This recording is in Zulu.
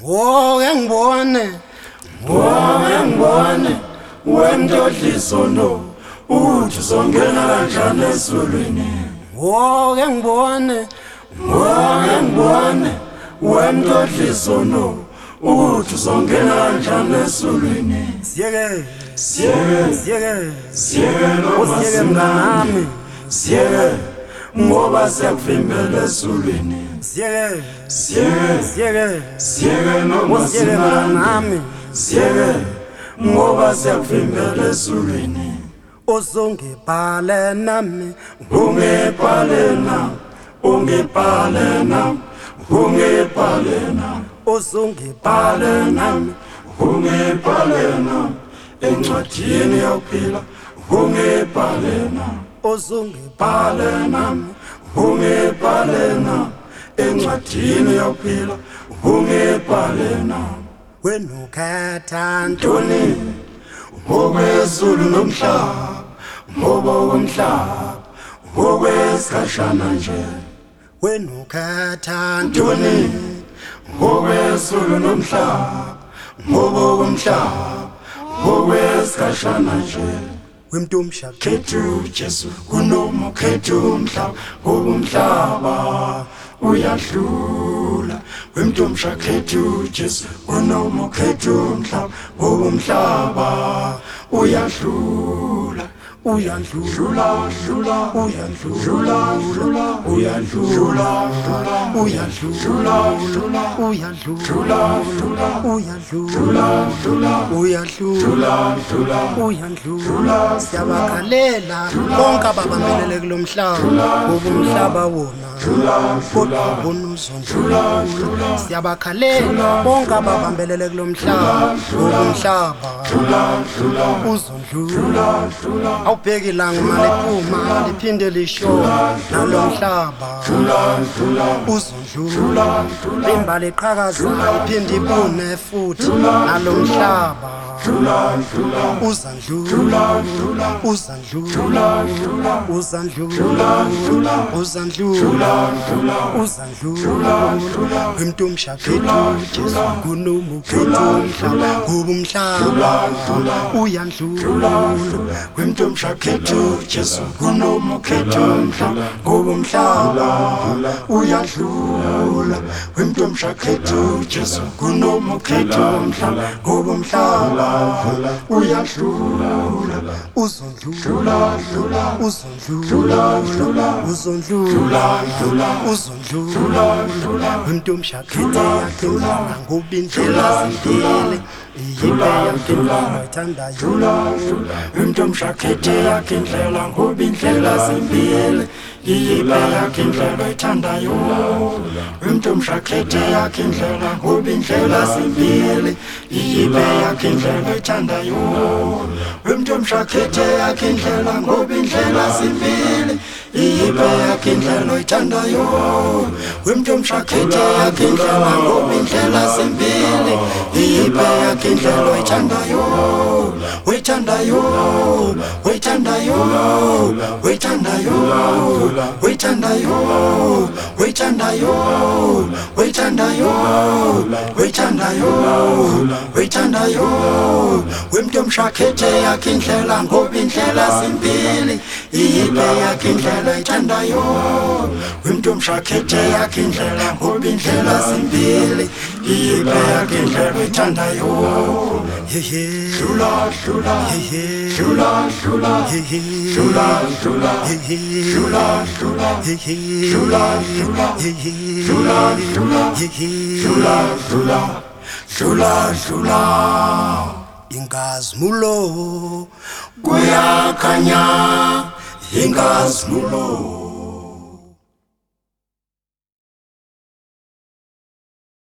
ngibone wendodliso no uthi uzongena kanjani esulwini ngibone wendodliso no uthi uzongena kanjani esulwini siyeke mnganami siyeke ngoba siyakuvimbela esulwini siyeke noma sinami siyeke ngoba siyakuvimbela esulwini uzongibhale nami ungibhale nami uzongibhale nami encwadini yokuphila ungibhale nami uzongibhale nami encwadini yokuphila ungibhale nami wena ukhetha ntoni ngokwezulu nomhlaba ngokwesikhashana nje wena ukhetha ntoni ngokwezulu nomhlaba ngokwesikhashana nje wemntomsha khethu Jesu kunoma khethu umhlaba ngoba umhlaba uyadlula wemntomsha khethu Jesu kunoma khethu umhlaba ngoba umhlaba uyadlula siyabakhalela bonke ababambelele kulo mhlaba ngoba umhlaba wona kodwa bonuzondlula siyabakhalela bonke ababambelele kulo mhlaba ngoba umhlaba uzondlula awubheki ilanga maliphuma liphinde lisho nalo mhlaba uzondlula imbali eqhakaza iphinde ibune futhi nalo mhlaba uzandlula wemntomsha khethu Jesu kunoma khethu umhlaba ngoba umhlaba uyandlula wemntomsha khethu Jesu kunoma khethu umhlaba ngoba umhlaba uyadlula wemntomsha khethu Jesu kunoma khethu umhlaba ngoba umhlaba uyadlula uzondlula wemntomsha khethu yakhe ngoba indlela zindile yibe yakindlela oyithandayo wemntomsha khethu yakhe indlela ngoba indlela zimbili yibe yakhe indlela oyithandayo wemntomsha khethu yakhe indlela ngoba indlela zimbili yibe yakhe indlela oyithandayo wemntomsha khethu yakhe indlela ngoba indlela zimbili yibe yakhe indlela oyithandayo wemntomsha khethu yakhe indlela ngoba indlela zimbili yibe yakhe indlela oyithandayo wemntomsha khethu yakhe indlela ngoba indlela zimbili yibe yakhe indlela oyithandayo wemntomsha khethu yakhe indlela ngoba indlela zimbili yibe yakhe indlela oyithandayo inkazimulo kuyakhanya inkazimulo